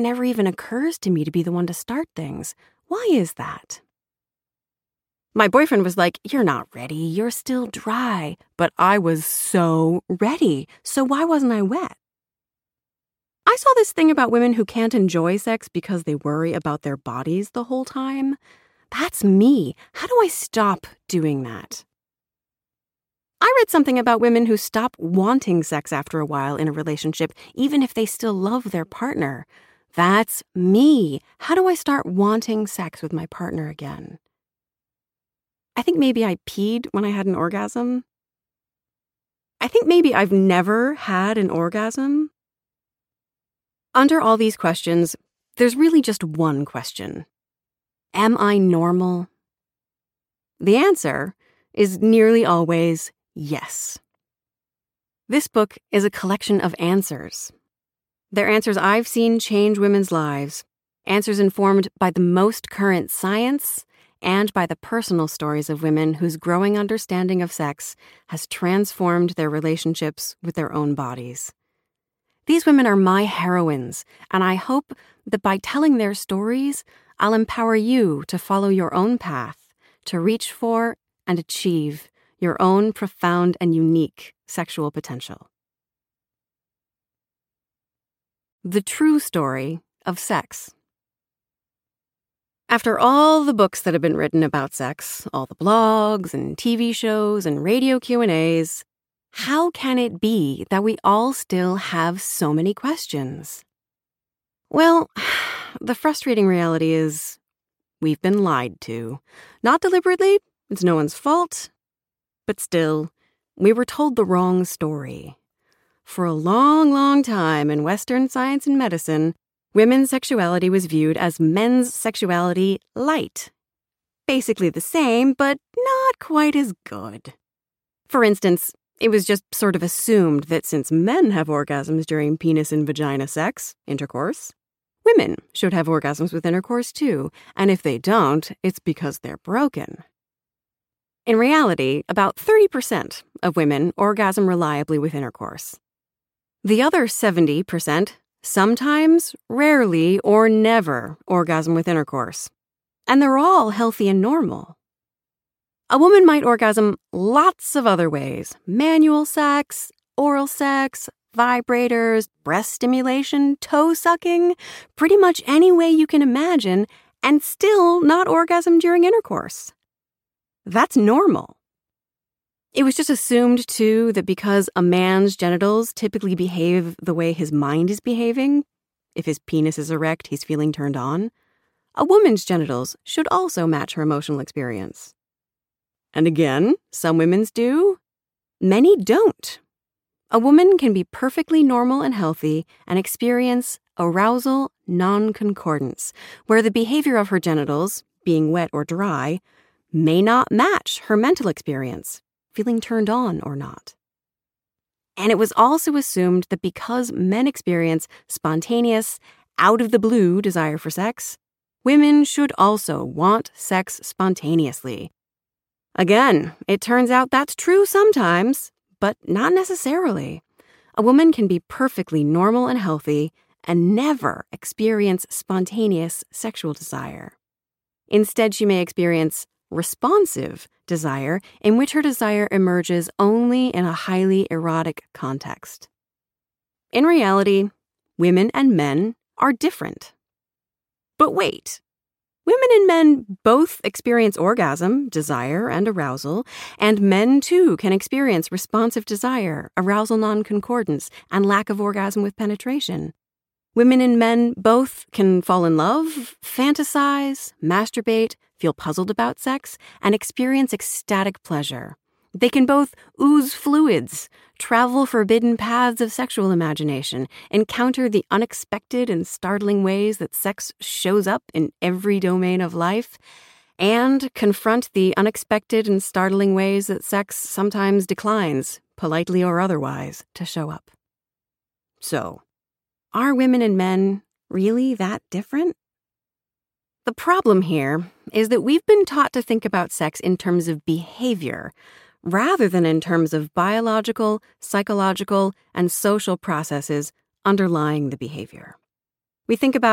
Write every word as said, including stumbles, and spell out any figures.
never even occurs to me to be the one to start things. Why is that? My boyfriend was like, "You're not ready. You're still dry." But I was so ready. So why wasn't I wet? I saw this thing about women who can't enjoy sex because they worry about their bodies the whole time. That's me. How do I stop doing that? I read something about women who stop wanting sex after a while in a relationship, even if they still love their partner. That's me. How do I start wanting sex with my partner again? I think maybe I peed when I had an orgasm. I think maybe I've never had an orgasm. Under all these questions, there's really just one question. Am I normal? The answer is nearly always yes. This book is a collection of answers. They're answers I've seen change women's lives, answers informed by the most current science and by the personal stories of women whose growing understanding of sex has transformed their relationships with their own bodies. These women are my heroines, and I hope that by telling their stories, I'll empower you to follow your own path, to reach for and achieve your own profound and unique sexual potential. The true story of sex. After all the books that have been written about sex, all the blogs and T V shows and radio Q and A's, how can it be that we all still have so many questions? Well, the frustrating reality is we've been lied to. Not deliberately, it's no one's fault, but still, we were told the wrong story. For a long, long time in Western science and medicine, women's sexuality was viewed as men's sexuality light. Basically the same, but not quite as good. For instance, it was just sort of assumed that since men have orgasms during penis and vagina sex, intercourse, women should have orgasms with intercourse too, and if they don't, it's because they're broken. In reality, about thirty percent of women orgasm reliably with intercourse. The other seventy percent sometimes, rarely, or never orgasm with intercourse. And they're all healthy and normal. A woman might orgasm lots of other ways: manual sex, oral sex, vibrators, breast stimulation, toe sucking, pretty much any way you can imagine, and still not orgasm during intercourse. That's normal. It was just assumed, too, that because a man's genitals typically behave the way his mind is behaving, if his penis is erect, he's feeling turned on, a woman's genitals should also match her emotional experience. And again, some women's do, many don't. A woman can be perfectly normal and healthy and experience arousal non-concordance, where the behavior of her genitals, being wet or dry, may not match her mental experience, feeling turned on or not. And it was also assumed that because men experience spontaneous, out-of-the-blue desire for sex, women should also want sex spontaneously. Again, it turns out that's true sometimes, but not necessarily. A woman can be perfectly normal and healthy and never experience spontaneous sexual desire. Instead, she may experience responsive desire, in which her desire emerges only in a highly erotic context. In reality, women and men are different. But wait, women and men both experience orgasm, desire, and arousal, and men too can experience responsive desire, arousal non-concordance, and lack of orgasm with penetration. Women and men both can fall in love, fantasize, masturbate, feel puzzled about sex, and experience ecstatic pleasure. They can both ooze fluids, travel forbidden paths of sexual imagination, encounter the unexpected and startling ways that sex shows up in every domain of life, and confront the unexpected and startling ways that sex sometimes declines, politely or otherwise, to show up. So, are women and men really that different? The problem here is that we've been taught to think about sex in terms of behavior, rather than in terms of biological, psychological, and social processes underlying the behavior. We think about